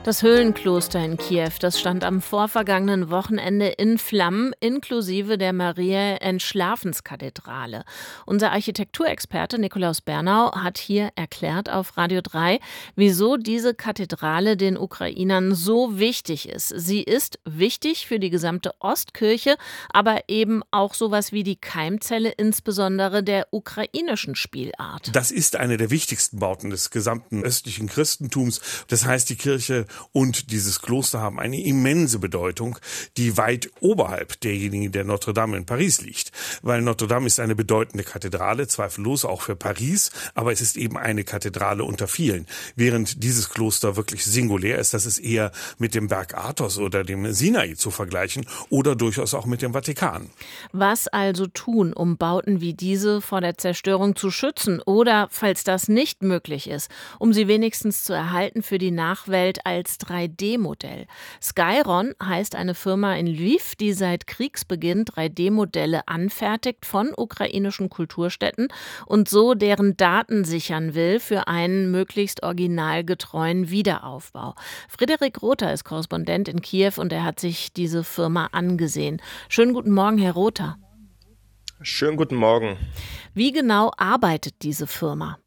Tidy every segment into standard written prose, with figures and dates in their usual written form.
Das Höhlenkloster in Kiew, das stand am vorvergangenen Wochenende in Flammen, inklusive der Mariä-Entschlafenskathedrale. Unser Architekturexperte Nikolaus Bernau hat hier erklärt auf Radio 3, wieso diese Kathedrale den Ukrainern so wichtig ist. Sie ist wichtig für die gesamte Ostkirche, aber eben auch sowas wie die Keimzelle, insbesondere der ukrainischen Spielart. Das ist eine der wichtigsten Bauten des gesamten östlichen Christentums. Das heißt, die Kirche und dieses Kloster haben eine immense Bedeutung, die weit oberhalb derjenigen der Notre Dame in Paris liegt. Weil Notre Dame ist eine bedeutende Kathedrale, zweifellos auch für Paris, aber es ist eben eine Kathedrale unter vielen. Während dieses Kloster wirklich singulär ist, das ist eher mit dem Berg Athos oder dem Sinai zu vergleichen oder durchaus auch mit dem Vatikan. Was also tun, um Bauten wie diese vor der Zerstörung zu schützen oder, falls das nicht möglich ist, um sie wenigstens zu erhalten für die Nachwelt als 3D-Modell. Skyron heißt eine Firma in Lviv, die seit Kriegsbeginn 3D-Modelle anfertigt von ukrainischen Kulturstätten und so deren Daten sichern will für einen möglichst originalgetreuen Wiederaufbau. Frederik Rother ist Korrespondent in Kiew und er hat sich diese Firma angesehen. Schönen guten Morgen, Herr Rother. Schönen guten Morgen. Wie genau arbeitet diese Firma?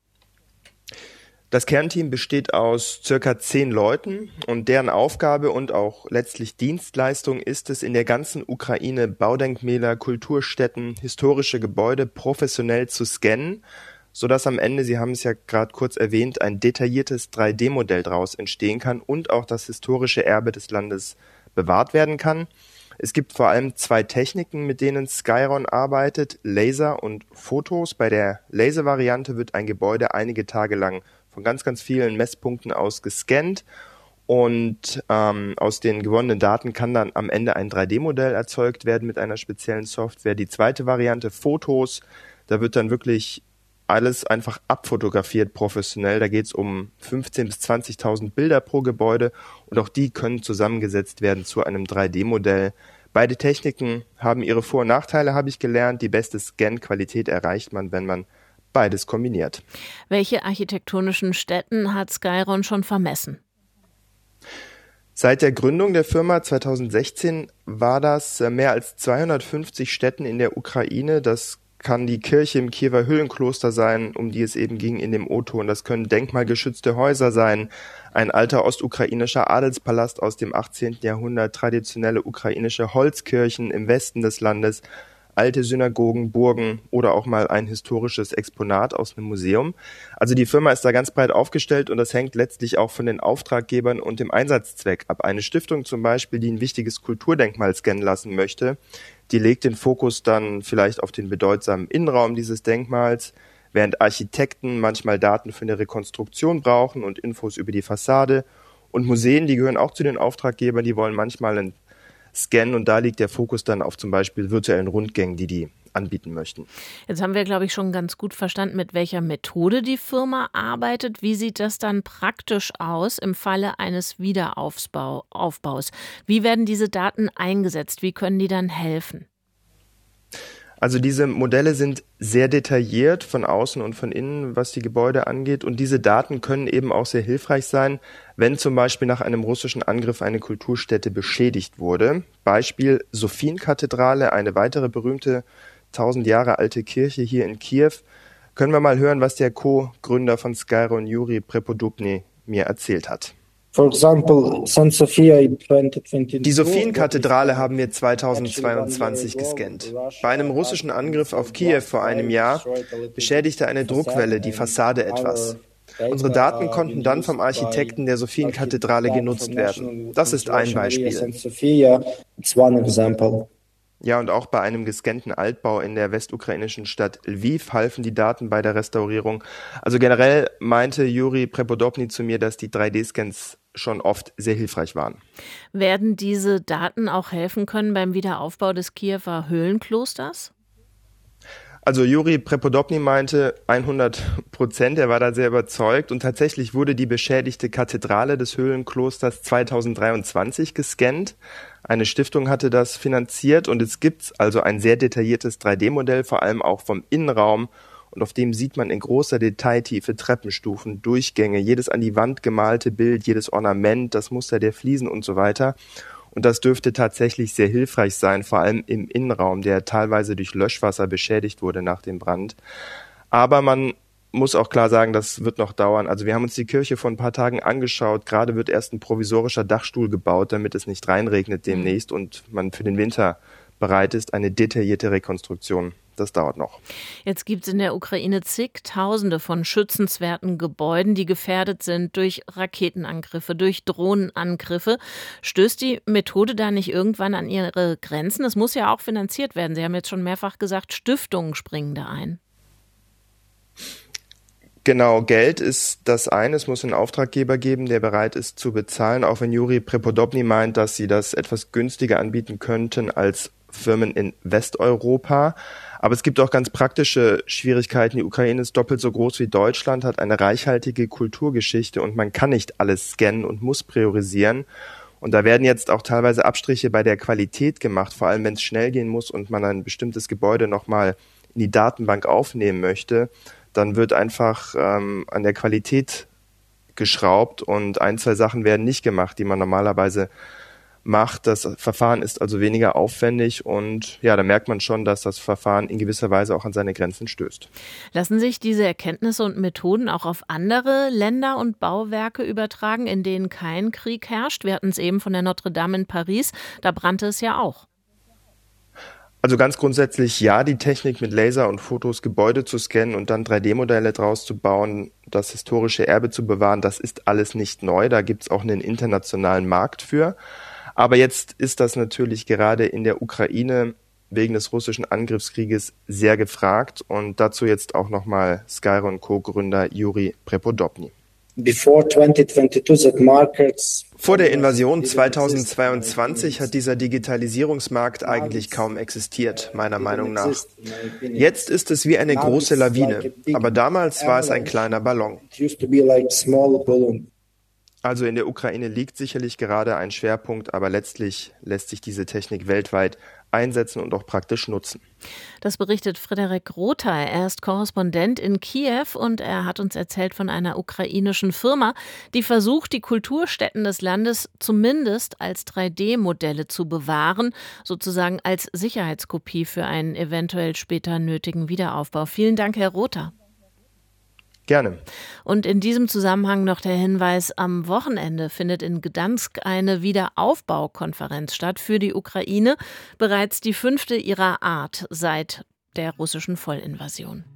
Das Kernteam besteht aus circa 10 Leuten und deren Aufgabe und auch letztlich Dienstleistung ist es, in der ganzen Ukraine Baudenkmäler, Kulturstätten, historische Gebäude professionell zu scannen, sodass am Ende, Sie haben es ja gerade kurz erwähnt, ein detailliertes 3D-Modell daraus entstehen kann und auch das historische Erbe des Landes bewahrt werden kann. Es gibt vor allem 2 Techniken, mit denen Skyron arbeitet, Laser und Fotos. Bei der Laser-Variante wird ein Gebäude einige Tage lang von ganz, ganz vielen Messpunkten aus gescannt und aus den gewonnenen Daten kann dann am Ende ein 3D-Modell erzeugt werden mit einer speziellen Software. Die zweite Variante, Fotos, da wird dann wirklich alles einfach abfotografiert professionell. Da geht es um 15.000 bis 20.000 Bilder pro Gebäude und auch die können zusammengesetzt werden zu einem 3D-Modell. Beide Techniken haben ihre Vor- und Nachteile, habe ich gelernt. Die beste Scan-Qualität erreicht man, wenn man beides kombiniert. Welche architektonischen Stätten hat Skyron schon vermessen? Seit der Gründung der Firma 2016 war das mehr als 250 Stätten in der Ukraine. Das kann die Kirche im Kiewer Höhlenkloster sein, um die es eben ging in dem O-Ton. Das können denkmalgeschützte Häuser sein, ein alter ostukrainischer Adelspalast aus dem 18. Jahrhundert, traditionelle ukrainische Holzkirchen im Westen des Landes, alte Synagogen, Burgen oder auch mal ein historisches Exponat aus einem Museum. Also die Firma ist da ganz breit aufgestellt und das hängt letztlich auch von den Auftraggebern und dem Einsatzzweck ab. Eine Stiftung zum Beispiel, die ein wichtiges Kulturdenkmal scannen lassen möchte, die legt den Fokus dann vielleicht auf den bedeutsamen Innenraum dieses Denkmals, während Architekten manchmal Daten für eine Rekonstruktion brauchen und Infos über die Fassade. Und Museen, die gehören auch zu den Auftraggebern, die wollen manchmal einen Scan und da liegt der Fokus dann auf zum Beispiel virtuellen Rundgängen, die anbieten möchten. Jetzt haben wir, glaube ich, schon ganz gut verstanden, mit welcher Methode die Firma arbeitet. Wie sieht das dann praktisch aus im Falle eines Wiederaufbaus? Wie werden diese Daten eingesetzt? Wie können die dann helfen? Also diese Modelle sind sehr detailliert von außen und von innen, was die Gebäude angeht. Und diese Daten können eben auch sehr hilfreich sein, wenn zum Beispiel nach einem russischen Angriff eine Kulturstätte beschädigt wurde. Beispiel Sophienkathedrale, eine weitere berühmte 1000 Jahre alte Kirche hier in Kiew. Können wir mal hören, was der Co-Gründer von Skyron, Juri Prepodobny, mir erzählt hat. Die Sophienkathedrale haben wir 2022 gescannt. Bei einem russischen Angriff auf Kiew vor einem Jahr beschädigte eine Druckwelle die Fassade etwas. Unsere Daten konnten dann vom Architekten der Sophienkathedrale genutzt werden. Das ist ein Beispiel. Ja, und auch bei einem gescannten Altbau in der westukrainischen Stadt Lviv halfen die Daten bei der Restaurierung. Also generell meinte Juri Prepodobny zu mir, dass die 3D-Scans schon oft sehr hilfreich waren. Werden diese Daten auch helfen können beim Wiederaufbau des Kiewer Höhlenklosters? Also Juri Prepodobny meinte 100%, er war da sehr überzeugt und tatsächlich wurde die beschädigte Kathedrale des Höhlenklosters 2023 gescannt. Eine Stiftung hatte das finanziert und es gibt also ein sehr detailliertes 3D-Modell, vor allem auch vom Innenraum und auf dem sieht man in großer Detailtiefe Treppenstufen, Durchgänge, jedes an die Wand gemalte Bild, jedes Ornament, das Muster der Fliesen und so weiter. Und das dürfte tatsächlich sehr hilfreich sein, vor allem im Innenraum, der teilweise durch Löschwasser beschädigt wurde nach dem Brand. Aber man muss auch klar sagen, das wird noch dauern. Also wir haben uns die Kirche vor ein paar Tagen angeschaut. Gerade wird erst ein provisorischer Dachstuhl gebaut, damit es nicht reinregnet demnächst und man für den Winter bereit ist, eine detaillierte Rekonstruktion. Das dauert noch. Jetzt gibt es in der Ukraine zigtausende von schützenswerten Gebäuden, die gefährdet sind durch Raketenangriffe, durch Drohnenangriffe. Stößt die Methode da nicht irgendwann an ihre Grenzen? Es muss ja auch finanziert werden. Sie haben jetzt schon mehrfach gesagt, Stiftungen springen da ein. Genau, Geld ist das eine. Es muss einen Auftraggeber geben, der bereit ist zu bezahlen, auch wenn Juri Prepodobny meint, dass sie das etwas günstiger anbieten könnten als Firmen in Westeuropa. Aber es gibt auch ganz praktische Schwierigkeiten. Die Ukraine ist doppelt so groß wie Deutschland, hat eine reichhaltige Kulturgeschichte und man kann nicht alles scannen und muss priorisieren. Und da werden jetzt auch teilweise Abstriche bei der Qualität gemacht, vor allem wenn es schnell gehen muss und man ein bestimmtes Gebäude nochmal in die Datenbank aufnehmen möchte. Dann wird einfach an der Qualität geschraubt und ein, zwei Sachen werden nicht gemacht, die man normalerweise macht. Das Verfahren ist also weniger aufwendig und ja, da merkt man schon, dass das Verfahren in gewisser Weise auch an seine Grenzen stößt. Lassen sich diese Erkenntnisse und Methoden auch auf andere Länder und Bauwerke übertragen, in denen kein Krieg herrscht? Wir hatten es eben von der Notre Dame in Paris, da brannte es ja auch. Also ganz grundsätzlich ja, die Technik mit Laser und Fotos Gebäude zu scannen und dann 3D-Modelle draus zu bauen, das historische Erbe zu bewahren, das ist alles nicht neu. Da gibt es auch einen internationalen Markt für. Aber jetzt ist das natürlich gerade in der Ukraine wegen des russischen Angriffskrieges sehr gefragt. Und dazu jetzt auch nochmal Skyro & Co-Gründer Juri Prepodobny. Vor der Invasion 2022 hat dieser Digitalisierungsmarkt eigentlich kaum existiert, meiner Meinung nach. Jetzt ist es wie eine große Lawine, aber damals war es ein kleiner Ballon. Also in der Ukraine liegt sicherlich gerade ein Schwerpunkt, aber letztlich lässt sich diese Technik weltweit einsetzen und auch praktisch nutzen. Das berichtet Frederik Rother. Er ist Korrespondent in Kiew und er hat uns erzählt von einer ukrainischen Firma, die versucht, die Kulturstätten des Landes zumindest als 3D-Modelle zu bewahren, sozusagen als Sicherheitskopie für einen eventuell später nötigen Wiederaufbau. Vielen Dank, Herr Rother. Gerne. Und in diesem Zusammenhang noch der Hinweis, am Wochenende findet in Gdansk eine Wiederaufbaukonferenz statt für die Ukraine, bereits die 5. ihrer Art seit der russischen Vollinvasion.